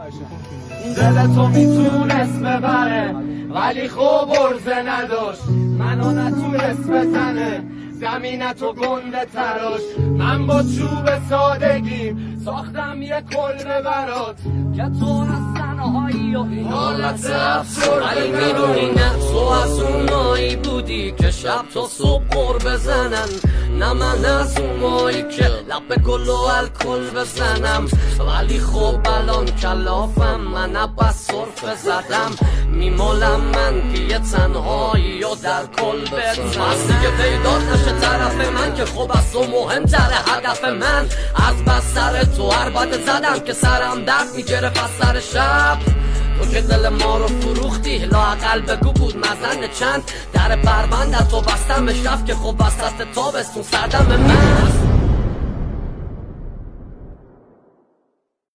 دل تو میتونست ببره ولی خوب ارزه نداشت، منو نتونست بتنه زمینتو گنده تراش. من با چوب سادگیم ساختم یه کلبه برات که تو از تنهایی و این حالت افسرده ولی میدونی نه تو از اونایی بودی که شب تا صبح قر بزنن، نه من از اونایی که لب گل و الکل بزنم. ولی خب الان کلافم، من عباس صرفه زدم میمالم من که یه تنهایی و در کل بزنم. از دیگه پیدات نشه طرف من که خب از تو مهمتره هدف من. از بس سر تو عربت زدم که سرم درد میگرفت از سر شب. تو که دل ما رو فروختی لااقل بگو بود مزن چند. در پرونده تو بستم شب که خب وسط تابستون سردم من.